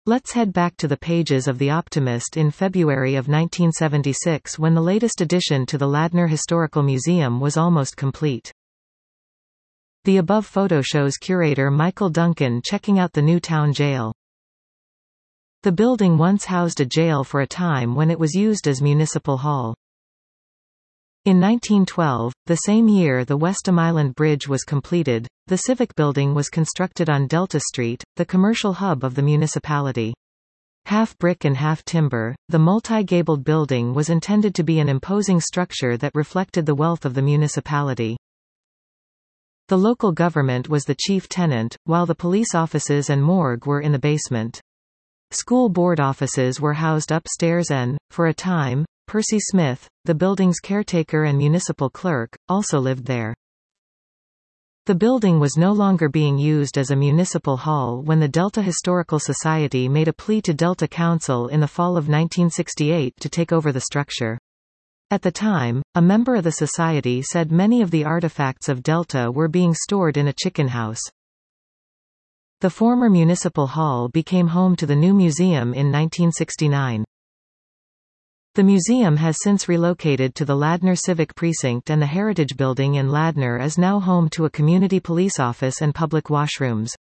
Let's head back to the pages of The Optimist in February of 1976 when the latest addition to the Ladner Historical Museum was almost complete. The above photo shows curator Michael Duncan checking out the new town jail. The building once housed a jail for a time when it was used as Municipal Hall. In 1912, the same year the Westham Island Bridge was completed, the Civic Building was constructed on Delta Street, the commercial hub of the municipality. Half brick and half timber, the multi-gabled building was intended to be an imposing structure that reflected the wealth of the municipality. The local government was the chief tenant, while the police offices and morgue were in the basement. School board offices were housed upstairs and, for a time, Percy Smith, the building's caretaker and municipal clerk, also lived there. The building was no longer being used as a municipal hall when the Delta Historical Society made a plea to Delta Council in the fall of 1968 to take over the structure. At the time, a member of the society said many of the artifacts of Delta were being stored in a chicken house. The former municipal hall became home to the new museum in 1969. The museum has since relocated to the Ladner Civic Precinct, and the Heritage Building in Ladner is now home to a community police office and public washrooms.